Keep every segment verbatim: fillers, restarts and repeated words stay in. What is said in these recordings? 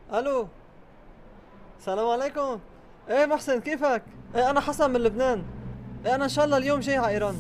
الو، السلام عليكم. ايه محسن، كيفك؟ ايه انا حسن من لبنان. ايه انا ان شاء الله اليوم جاي على ايران.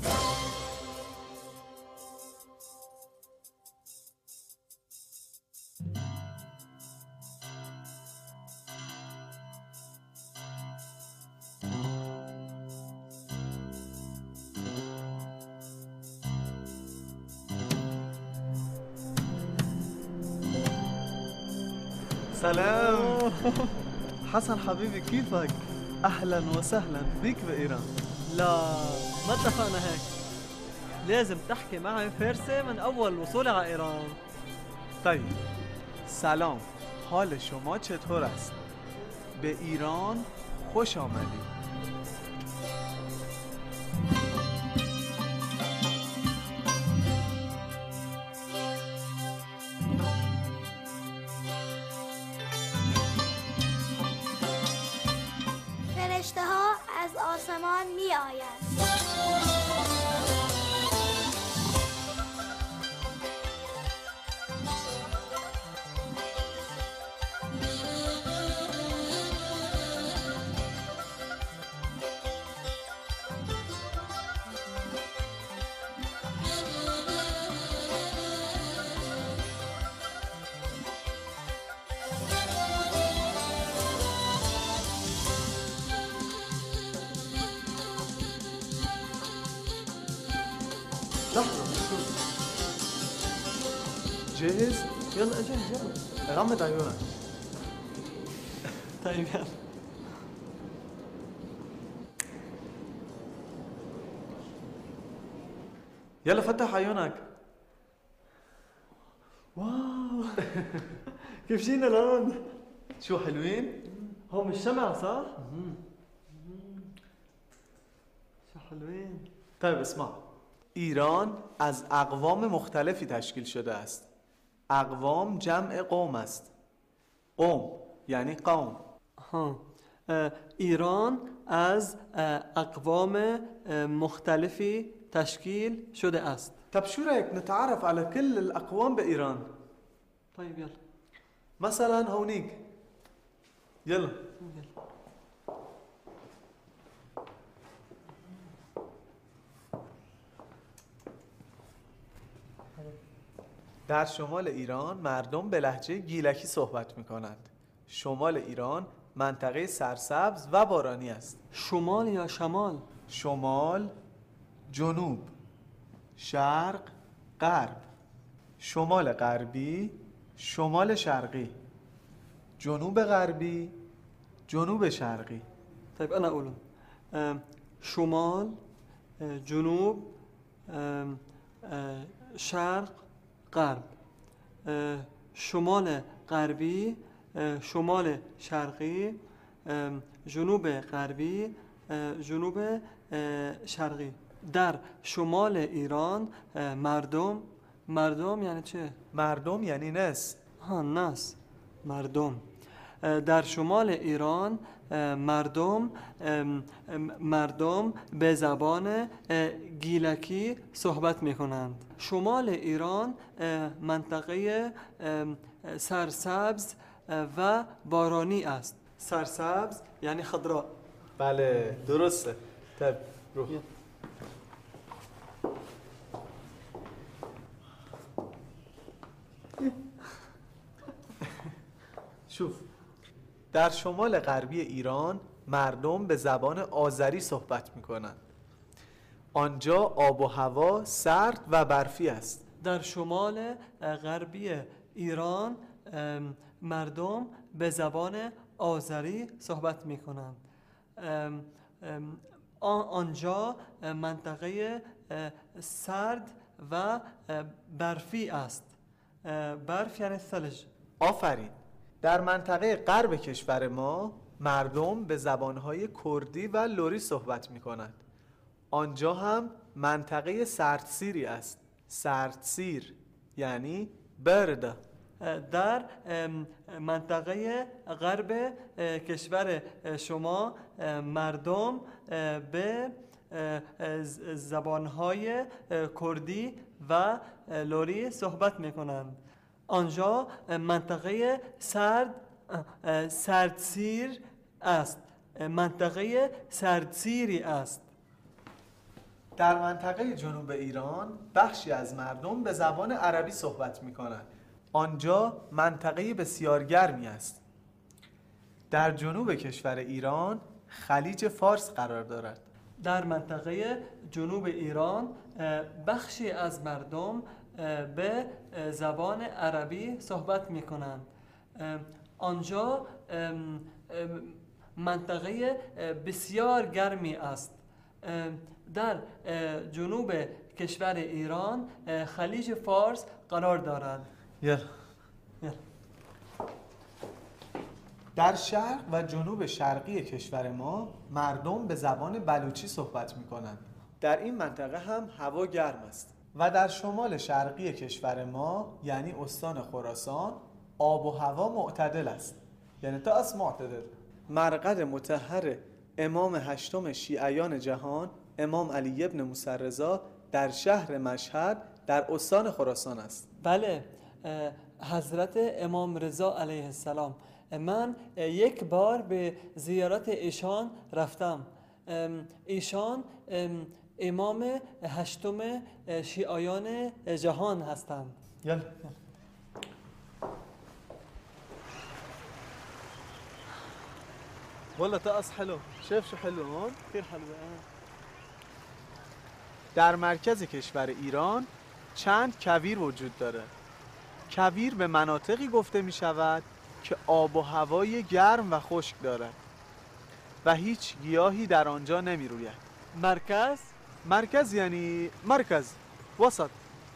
سلام. حسن حبيبي، كيفك؟ أهلا وسهلا بك بإيران. لا، ما اتفقنا هيك. لازم تحكي معي فارسي من اول وصولي على ايران. طيب، سلام، حال شما چطور است؟ به ایران خوش آمدید. فرشته ها از آسمان می آیند. لحظة، شوف. جاهز؟ يلا اجهز يلا. غمض عيونك. طيب يلا. يلا فتح عيونك. واو. كيف جينا لهون؟ شو حلوين؟ هون مش شمع صح؟ شو حلوين. طيب اسمع، ایران از اقوام مختلفی تشکیل شده است. اقوام جمع قوم است. قوم یعنی قوم. ها. اه، ایران از اه، اقوام اه، مختلفی تشکیل شده است. طب شو رأيك نتعرف على كل الأقوام بإيران؟ طيب يلا. مثلا هونيك. يلا. يلا. در شمال ایران مردم به لهجه گیلکی صحبت می‌کنند. شمال ایران منطقه سرسبز و بارانی است. شمال یا شمال؟ شمال، جنوب، شرق، غرب. شمال غربی، شمال شرقی، جنوب غربی، جنوب شرقی. طيب أنا أقولهم. آم، شمال، آه، جنوب، آم، آه، شرق، غرب. آه، شمال غربی، آه، شمال شرقی، آم، جنوب غربی، آه، جنوب آه، شرقی. در شمال ایران آه، مردم مردم یعنی چه؟ مردم یعنی ناس. ها، ناس، مردم. اه، در شمال ایران اه، مردم ام، ام، مردم به زبان اه، گیلکی صحبت می کنند. شمال ایران اه، منطقه ام، سرسبز اه، و بارانی است. سرسبز یعنی خضراء. بله درسته. طب رو. شوف، در شمال غربی ایران مردم به زبان آذری صحبت می‌کنند. آنجا آب و هوا سرد و برفی است. در شمال اه، غربی ایران ام، مردم به زبان آذری صحبت می کنند. ام، ام، آ- آنجا اه، منطقه اه، سرد و اه، برفی است. اه، برف یعنی ثلج. آفرین. در منطقه غرب کشور ما مردم به زبانهای کردی و لری صحبت می‌کنند. آنجا هم منطقه سردسیری است. سردسیر یعنی برده. در ام، منطقه غرب اه، کشور اه، شما اه، مردم اه، به اه، ز- زبانهای اه، کردی و اه، لری صحبت می کنند. آنجا اه، منطقه سرد سردسیر است. منطقه سردسیری است. در منطقه جنوب ایران بخشی از مردم به زبان عربی صحبت می کنند. آنجا منطقه بسیار گرمی است. در جنوب کشور ایران خلیج فارس قرار دارد. در منطقه جنوب ایران بخشی از مردم به زبان عربی صحبت می کنند. آنجا منطقه بسیار گرمی است. در جنوب کشور ایران خلیج فارس قرار دارد. یه. در شرق و جنوب شرقی کشور ما مردم به زبان بلوچی صحبت می کنند. در این منطقه هم هوا گرم است. و در شمال شرقی کشور ما یعنی استان خراسان آب و هوا معتدل است. یعنی تا از معتدل. مرقد مطهر امام هشتم شیعیان جهان امام علی ابن موسی رضا در شهر مشهد در استان خراسان است. بله، حضرت امام رضا علیه السلام. من یک بار به زیارت ایشان رفتم. ایشان امام هشتم شیعیان جهان هستند. یلا. والله طقس حلو. شايف شو حلو هون؟ خیلی حلوه. در مرکز کشور ایران چند کویر وجود دارد. کویر به مناطقی گفته می شود که آب و هوای گرم و خشک دارد و هیچ گیاهی در آنجا نمی روید. مرکز؟ مرکز یعنی مرکز، وسط.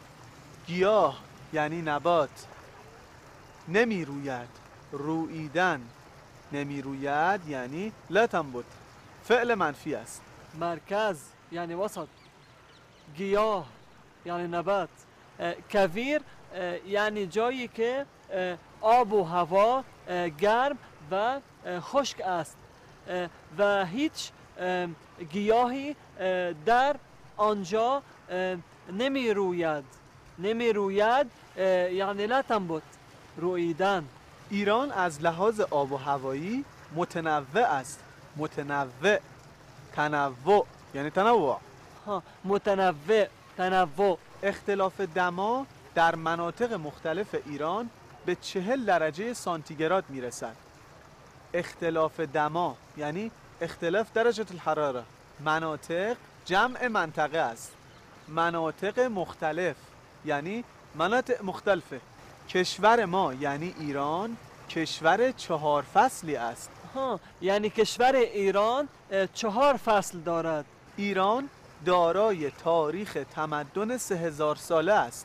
گیاه یعنی نبات. نمی روید، رویدن. نمی روید یعنی لا تنبت، فعل منفی است. مرکز یعنی وسط، گیاه یعنی نبات، کویر یعنی جایی که آب و هوا گرم و خشک است و هیچ گیاهی در آنجا نمی روید. نمی روید یعنی لا تنبت، رویدن. ایران از لحاظ آب و هوایی متنوع است. متنوع، تنوع یعنی تنوع. ها، متنوع، تنوع. اختلاف دما در مناطق مختلف ایران به چهل درجه سانتیگراد میرسد. اختلاف دما یعنی اختلاف درجه الحراره. مناطق جمع منطقه است. مناطق مختلف یعنی مناطق مختلفه. کشور ما یعنی ایران کشور چهار فصلی است. ها، یعنی کشور ایران چهار فصل دارد. ایران دارای تاریخ تمدن سه هزار ساله است.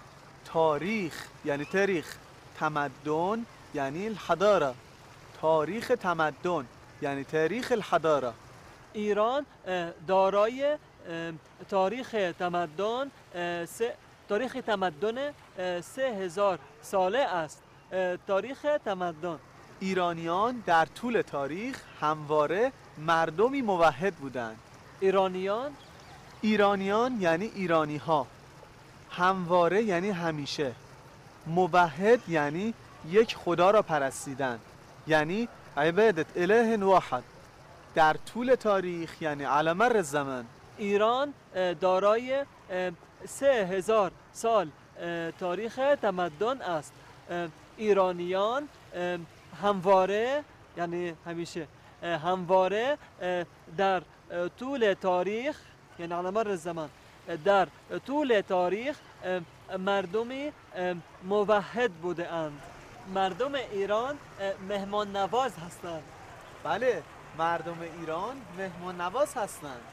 تاریخ یعنی تاریخ، تمدن یعنی الحضاره. تاریخ تمدن یعنی تاریخ الحضاره. ایران دارای تاریخ تمدن سه تاریخ تمدن سه هزار ساله است. تاریخ تمدن. ایرانیان در طول تاریخ همواره مردمی موحد بودند. ایرانیان ایرانیان یعنی ایرانی ها. همواره یعنی همیشه. موحد یعنی یک خدا را پرستیدن، یعنی عبادت اله واحد. در طول تاریخ یعنی علی مر الزمان. ایران دارای سه هزار سال تاریخ تمدن است. ایرانیان همواره یعنی همیشه همواره در طول تاریخ یعنی علی مر الزمان در طول تاریخ مردمی موحد بوده اند. مردم ایران مهمان نواز هستند. بله، مردم ایران مهمان نواز هستند.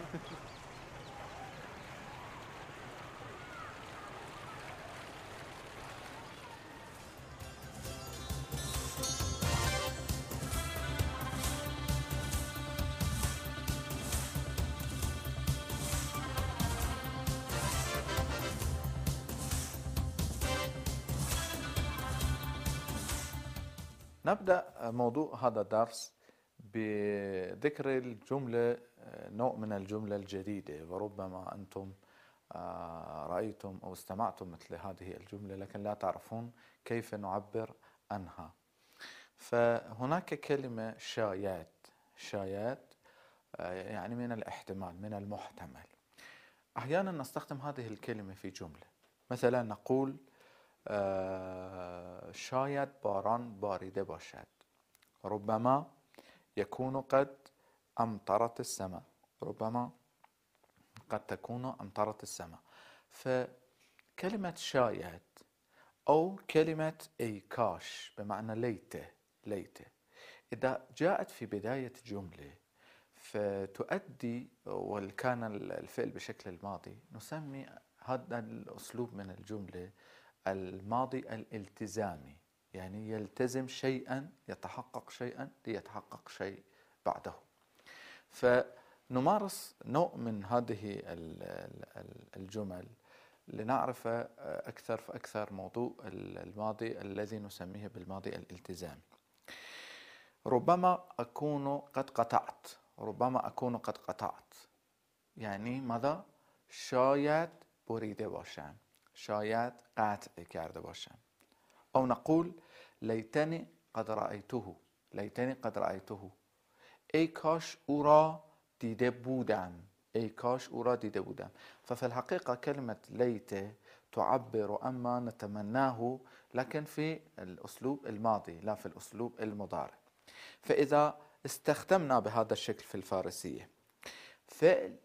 نبدأ موضوع هذا الدرس بذكر الجملة، نوع من الجملة الجديدة، وربما أنتم رأيتم أو استمعتم مثل هذه الجملة لكن لا تعرفون كيف نعبر عنها. فهناك كلمة شايات. شايات يعني من الاحتمال، من المحتمل. أحيانا نستخدم هذه الكلمة في جملة، مثلا نقول شاید باران باریده باشد. ربما يكون قد أمطرت السماء. ربما قد تكون أمطرت السماء. فكلمة شايد أو كلمة إيكاش بمعنى ليته ليته إذا جاءت في بداية جملة فتؤدي، وكان الفعل بشكل الماضي، نسمي هذا الأسلوب من الجملة الماضي الالتزامي، يعني يلتزم شيئا، يتحقق شيئا ليتحقق شيء بعده. فنمارس نوع من هذه الجمل لنعرف أكثر فأكثر موضوع الماضي الذي نسميه بالماضي الالتزامي. ربما أكون قد قطعت. ربما أكون قد قطعت يعني ماذا؟ شاید بریده باشم، شاید قطع کرده باشم. أو نقول لیتنی قد رأیته. لیتنی قد رأیته، ای کاش او را دیده بودم. ای کاش او را دیده بودم. ففي الحقيقة كلمة ليت تعبر أما نتمناه، لكن في الأسلوب الماضي لا في الأسلوب المضارع. فإذا استخدمنا بهذا الشكل في الفارسية فعل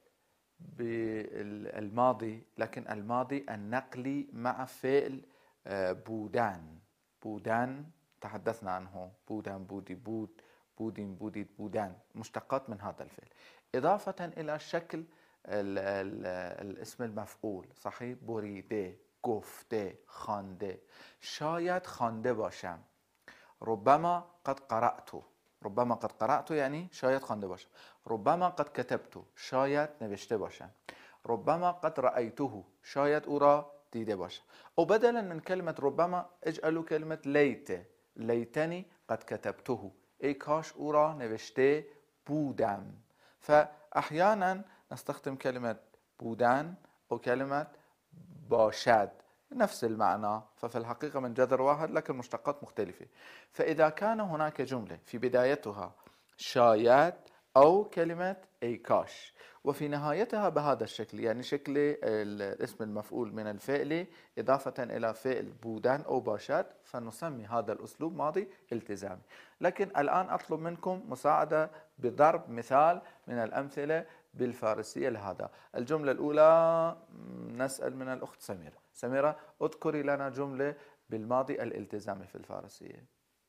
بالماضي، لكن الماضي النقلي مع فعل بودان. بودان تحدثنا عنه، بودان، بودي، بود، بودين، بوديت، بودان، مشتقات من هذا الفعل، إضافة إلى شكل ال ال الاسم المفعول. صحيح؟ بریده، گفته، خوانده. شاید خوانده باشم. ربما قد قرأت. ربما قد قرأت يعني شاید خوانده باشم. ربما قد كتبت، شاید نوشته باشم. ربما قد رأيته، شاید او را دیده باشم. او بدلا من كلمة ربما اجعلوا كلمة لیت. لیتنی قد كتبته، ای کاش او را نوشته بودم. فأحيانا نستخدم كلمة بودن أو كلمة باشد، نفس المعنى، ففي الحقيقة من جذر واحد لكن مشتقات مختلفة. فإذا كان هناك جملة في بدايتها شايد أو كلمة إيكاش وفي نهايتها بهذا الشكل، يعني شكل الاسم المفعول من الفعل إضافة إلى فعل بودان أو باشد، فنسمي هذا الأسلوب ماضي التزامي. لكن الآن أطلب منكم مساعدة بضرب مثال من الأمثلة بالفارسية لهذا. الجملة الأولى نسأل من الأخت سميرة. سميرة، اذكري لنا جملة بالماضي الالتزامي في الفارسية.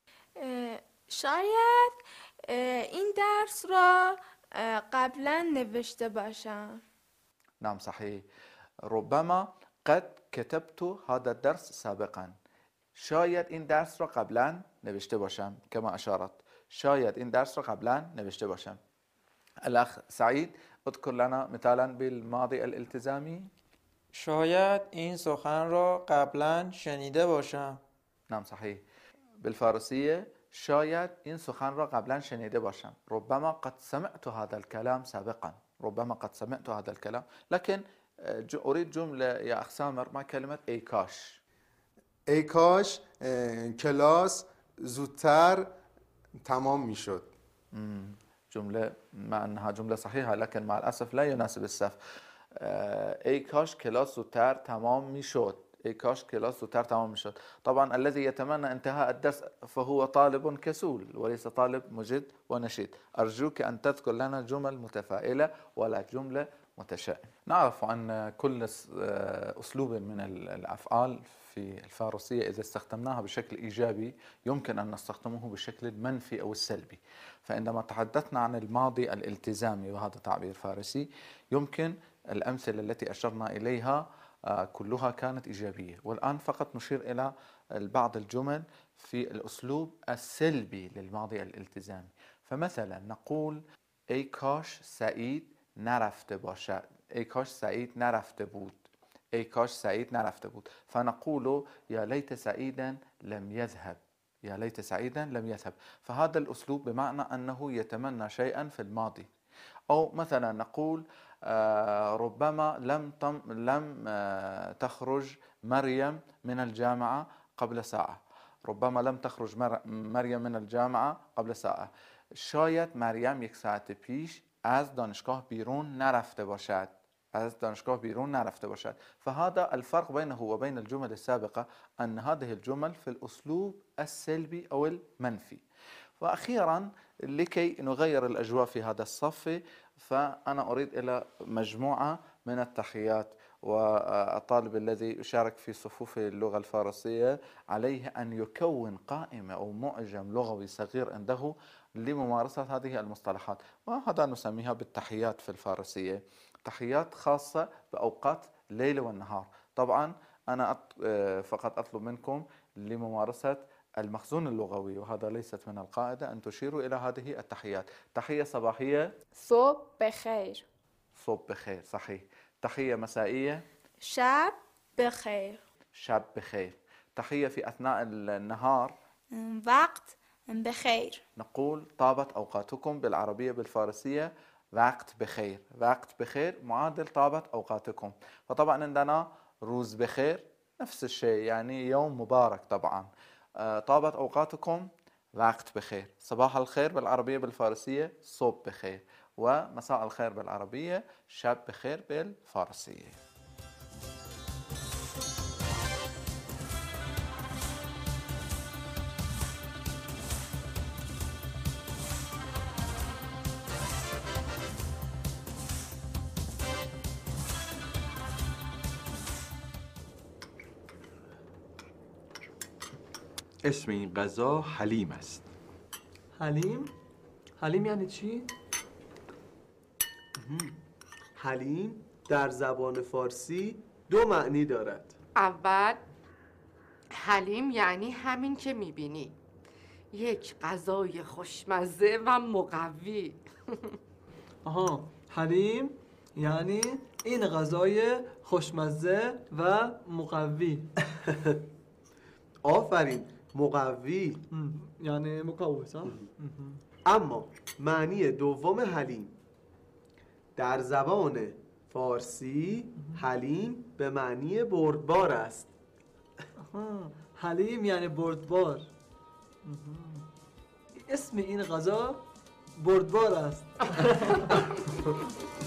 شاید این درس را قبلا نوشته باشم. نعم صحيح. ربما قد كتبت هذا الدرس سابقا. شاید این درس را قبلا نوشته باشم كما أشارت. شاید این درس را قبلا نوشته باشم. الأخ سعيد، اذكر لنا مثالا بالماضي الالتزامي. شاید این سخن را قبلا شنیده باشم. نعم صحيح. بالفارسية شاید این سخن را قبلا شنیده باشم. ربما قد سمعت هذا الكلام سابقا. ربما قد سمعت هذا الكلام. لكن أريد جملة يا أخ سامر مع كلمة ای کاش. ای کاش کلاس زودتر تمام میشد. جملة مع أنها جملة صحيحة لكن مع الأسف لا يناسب السف. ای کاش کلاس زودتر تمام میشد. ای کاش کلاس زودتر تمام میشد. طبعا الذي يتمنى انتهاء الدرس فهو طالب كسول وليس طالب مجد ونشيط. أرجوك أن تذكر لنا جمل متفائلة ولا جملة متشائمة. نعرف أن كل أسلوب من الأفعال في الفارسية إذا استخدمناها بشكل إيجابي يمكن أن نستخدمه بشكل المنفي أو السلبي. فعندما تحدثنا عن الماضي الالتزامي وهذا تعبير فارسي، يمكن الأمثلة التي أشرنا إليها كلها كانت إيجابية، والآن فقط نشير إلى بعض الجمل في الأسلوب السلبي للماضي الالتزامي. فمثلا نقول ای کاش سعید نرفته باشد. ای کاش سعید نرفته بود. ای کاش سعید نرفته بود. فنقول يا ليت سعيدا لم يذهب. يا ليت سعيدا لم يذهب. فهذا الأسلوب بمعنى أنه يتمنى شيئا في الماضي. أو مثلا نقول آه ربما لم لم آه تخرج مريم من الجامعة قبل ساعة. ربما لم تخرج مر- مریم من الجامعه قبل ساعه. شاید مریم یک ساعت پیش از دانشگاه بیرون نرفته باشد از دانشگاه بیرون نرفته باشد. فهذا الفرق بينه وبين الجمل السابقة أن هذه الجمل في الأسلوب السلبي أو المنفي. وأخيرا لكي نغير الأجواء في هذا الصف، فأنا أريد إلى مجموعة من التحيات. والطالب الذي يشارك في صفوف اللغة الفارسية عليه أن يكون قائمة أو معجم لغوي صغير عنده لممارسة هذه المصطلحات، وهذا نسميها بالتحيات في الفارسية. تحيات خاصة بأوقات الليل والنهار. طبعا أنا فقط أطلب منكم لممارسة المخزون اللغوي، وهذا ليست من القاعدة أن تشيروا إلى هذه التحيات. تحية صباحية صبح بخیر. صبح بخير، صحيح. تحية مسائية شب بخیر. شب بخير. تحية في أثناء النهار وقت بخیر. نقول طابت أوقاتكم بالعربية بالفارسية وقت بخير. وقت بخير معادل طابت أوقاتكم. فطبعا عندنا روز بخير نفس الشيء، يعني يوم مبارك. طبعا طابت أوقاتكم وقت بخير. صباح الخير بالعربية بالفارسية صبح بخير، ومساء الخير بالعربية شب بخير بالفارسية. اسم این غذا حلیم است. حلیم؟ حلیم یعنی چی؟ حلیم در زبان فارسی دو معنی دارد. اول حلیم یعنی همین که میبینی، یک غذای خوشمزه و مقوی. آها، حلیم یعنی این غذای خوشمزه و مقوی. آفرین، مقوی. یعنی مقوی ها؟ اما معنی دوم حلیم در زبان فارسی حلیم به معنی بردبار است. آها، حلیم یعنی بردبار. اسم این غذا بردبار است.